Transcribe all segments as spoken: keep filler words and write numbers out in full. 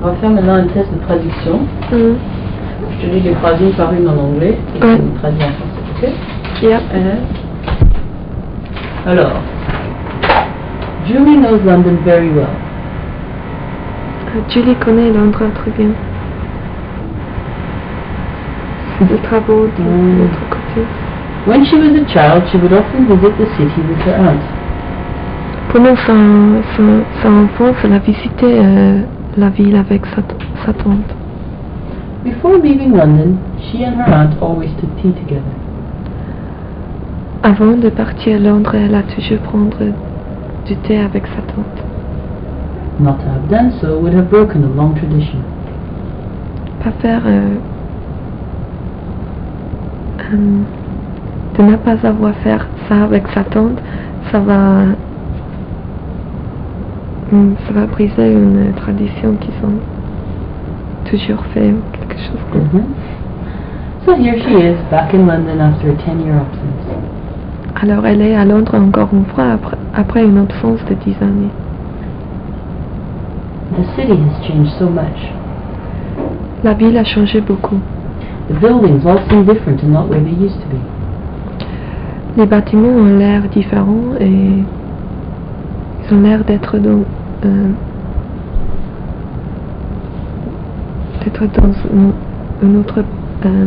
va faire maintenant un test de traduction. Mm. Je te lis les phrases une par une en anglais et Ouais. tu les traduis en français, ok? Yeah. Uh, alors, Julie knows London very well. Euh, Julie connaît Londres très bien. Les travaux de Mm. l'autre côté. When she was a child, she would often visit the city with her aunt. Pendant sa, sa, sa enfance, elle a visité euh, la ville avec sa, sa tante. Before leaving London, she and her aunt always took tea together. Avant de partir à Londres, elle a toujours prendre du thé avec sa tante. Not to have done so would have broken a long tradition. Pas faire... Euh, euh, de ne pas avoir faire ça avec sa tante, ça va... Ça va briser une tradition qu'ils ont toujours fait ou quelque chose comme ça. Mm-hmm. So here she is, back in London after a ten-year absence. Alors elle est à Londres encore une fois après, après une absence de dix années. The city has changed so much. La ville a changé beaucoup. The buildings all seem different and not where they used to be. Les bâtiments ont l'air différents et ils ont l'air d'être dans, euh, d'être dans une, une autre euh,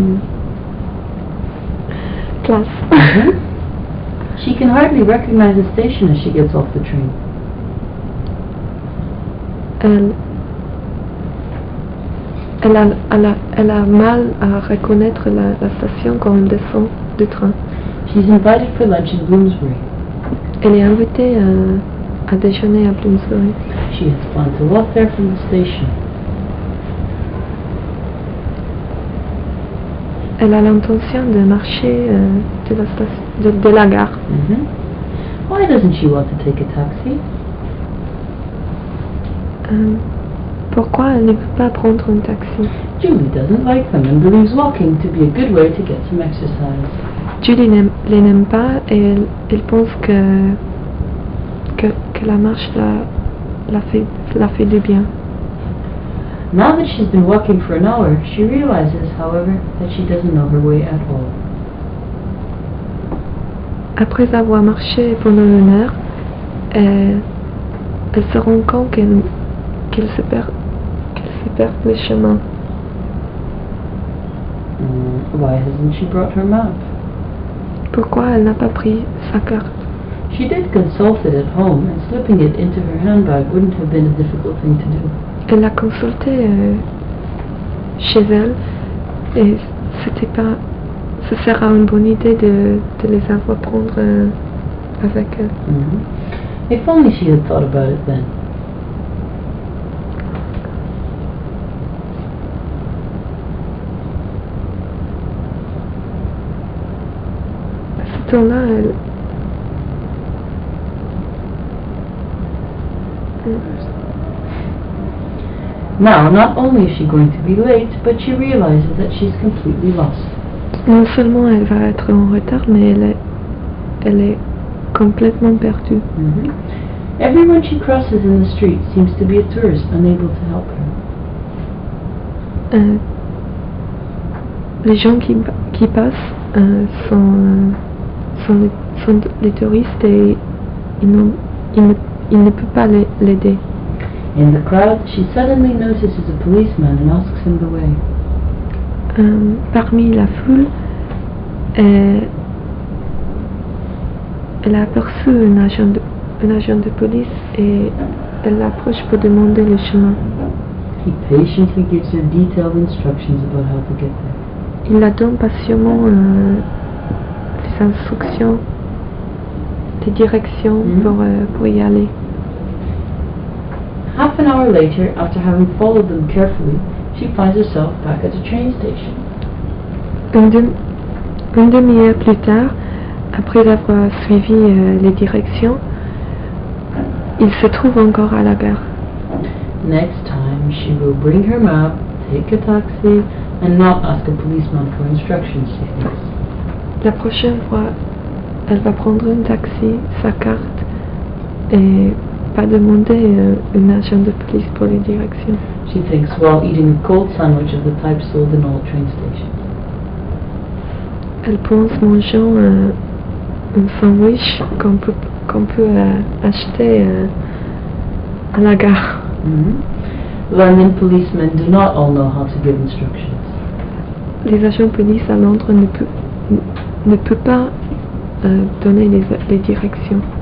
classe. Mm-hmm. She can hardly recognize the station as she gets off the train. Elle, elle, a, elle, a, elle a mal à reconnaître la, la station quand elle descend du train. She's invited for lunch in Bloomsbury. Elle est invitée à, à déjeuner à Bloomsbury. She has planned to walk there from the station. Elle a l'intention de marcher euh, de, la station, de, de la gare. Mm-hmm. Why doesn't she want to take a taxi? Euh, pourquoi elle ne veut pas prendre un taxi? Julie doesn't like them and believes walking to be a good way to get some exercise. Julie ne les n'aime pas et elle, elle pense que, que, que la marche la, la, fait, la fait du bien. Now that she's been walking for an hour, she realizes, however, that she doesn't know her way at all. Après avoir marché pendant une heure, elle, elle se rend compte qu'elle qu'elle se perd, qu'elle se perd le chemin. Mm, why hasn't she brought her map? Pourquoi elle n'a pas pris sa carte? She did consult it at home, and slipping it into her handbag wouldn't have been a difficult thing to do. Elle l'a consulté euh, chez elle et c'était pas, ce sera une bonne idée de, de les avoir prendre euh, avec elle. Mm-hmm. If only she had thought about it then. À ce temps-là, elle, Now, not only is she going to be late, but she realizes that she's completely lost. non seulement elle va être en retard, mais elle est, elle est complètement perdue. Mm-hmm. Everyone she crosses in the street seems to be a tourist unable to help her. Euh, les gens qui, qui passent euh, sont, euh, sont, les, sont les touristes et ils, n'ont, ils, ne, ils ne peuvent pas l'aider. In the crowd, she suddenly notices a policeman and asks him the way. Euh, parmi la foule, elle, elle a aperçu un agent, de, un agent de police et elle l'approche pour demander le chemin. He patiently gives her detailed instructions about how to get there. Il la donne patiemment euh, les instructions, des directions Mm-hmm. pour, euh, pour y aller. Half an hour later, after having followed them carefully, she finds herself back at the train station. Une, de, une demi-heure plus tard, après avoir suivi euh, les directions, il se trouve encore à la gare. Next time, she will bring her map, take a taxi, and not ask a policeman for instructions, she thinks. La prochaine fois, elle va prendre un taxi, sa carte, et pas demander euh, un agent de police pour les directions. She thinks while eating a cold sandwich of the type sold in all train stations. Elle pense mangeant euh, un sandwich qu'on peut, qu'on peut euh, acheter euh, à la gare. Mm-hmm. London policemen do not all know how to give instructions. Les agents de police à Londres ne peuvent ne peut pas euh, donner les, les directions.